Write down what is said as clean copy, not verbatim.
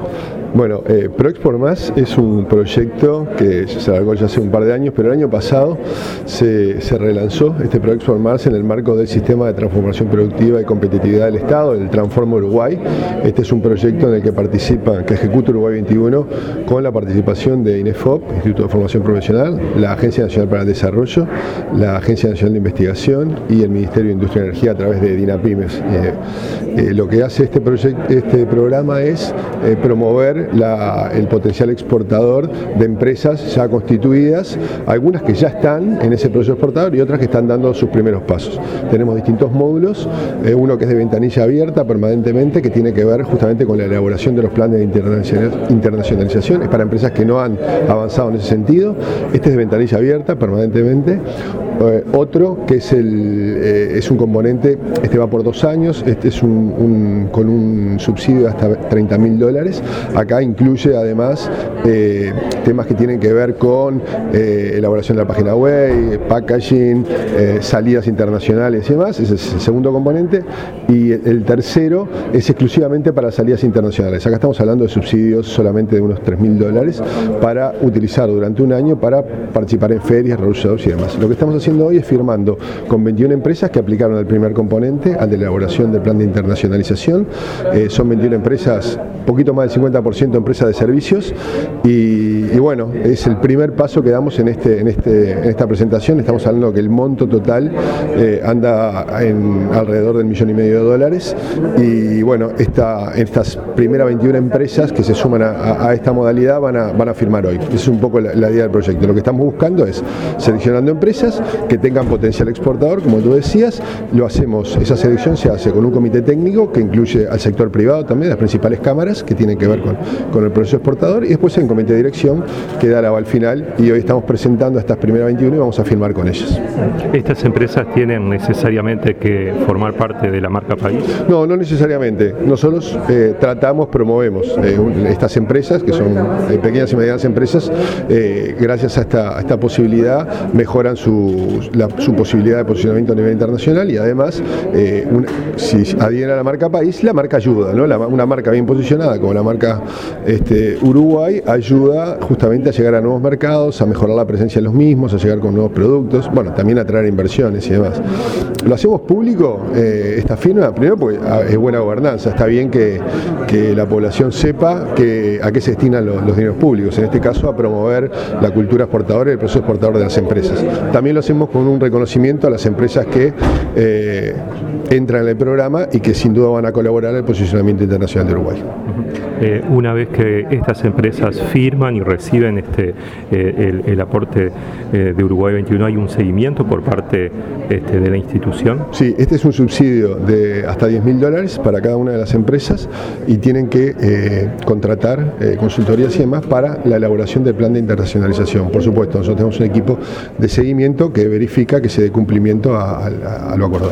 Bueno, ProExport Más es un proyecto que se largó ya hace un par de años, pero el año pasado se relanzó este ProExport Más en el marco del Sistema de Transformación Productiva y Competitividad del Estado, el Transforma Uruguay. Este es un proyecto en el que ejecuta Uruguay 21 con la participación de INEFOP, Instituto de Formación Profesional, la Agencia Nacional para el Desarrollo, la Agencia Nacional de Investigación y el Ministerio de Industria y Energía a través de DINAPYMES. Lo que hace este programa es promover el potencial exportador de empresas ya constituidas, algunas que ya están en ese proceso exportador y otras que están dando sus primeros pasos. Tenemos distintos módulos, uno que es de ventanilla abierta permanentemente, que tiene que ver justamente con la elaboración de los planes de internacionalización, es para empresas que no han avanzado en ese sentido. Este es de ventanilla abierta permanentemente. Otro que es un componente, este va por 2 años, este es con un subsidio de hasta $30.000. Acá incluye además temas que tienen que ver con elaboración de la página web, packaging, salidas internacionales y demás. Ese es el segundo componente. Y el tercero es exclusivamente para salidas internacionales. Acá estamos hablando de subsidios solamente de unos $3.000 para utilizar durante un año para participar en ferias, roadshows y demás. Lo que estamos haciendo hoy es firmando con 21 empresas que aplicaron el primer componente, al de la elaboración del plan de internacionalización. Son 21 empresas, poquito más del 50% empresas de servicios y bueno, es el primer paso que damos en esta presentación. Estamos hablando que el monto total anda en alrededor del $1,5 millones y bueno, estas primeras 21 empresas que se suman a esta modalidad van a firmar hoy. Esa es un poco la idea del proyecto. Lo que estamos buscando es seleccionando empresas que tengan potencial exportador, como tú decías. Esa selección se hace con un comité técnico que incluye al sector privado también, las principales cámaras que tienen que ver con el proceso exportador, y después hay un comité de dirección que da la aval final, y hoy estamos presentando a estas primeras 21 y vamos a firmar con ellas. ¿Estas empresas tienen necesariamente que formar parte de la marca país? No necesariamente. Nosotros promovemos estas empresas, que son pequeñas y medianas empresas, gracias a esta posibilidad mejoran su posibilidad de posicionamiento a nivel internacional, y además si adhieren a la marca país, la marca ayuda, ¿no? Una marca bien posicionada como la marca Uruguay ayuda justamente a llegar a nuevos mercados, a mejorar la presencia en los mismos, a llegar con nuevos productos, bueno, también a atraer inversiones y demás. Lo hacemos público, esta firma, primero porque es buena gobernanza, está bien que la población sepa a qué se destinan los dineros públicos, en este caso a promover la cultura exportadora y el proceso exportador de las empresas. También lo hacemos con un reconocimiento a las empresas que entran en el programa y que sin duda van a colaborar en el posicionamiento internacional de Uruguay. Una vez que estas empresas firman y reciben el aporte de Uruguay 21, ¿hay un seguimiento por parte de la institución? Sí, este es un subsidio de hasta $10.000 para cada una de las empresas, y tienen que contratar consultorías y demás para la elaboración del plan de internacionalización. Por supuesto, nosotros tenemos un equipo de seguimiento que verifica que se dé cumplimiento a lo acordado.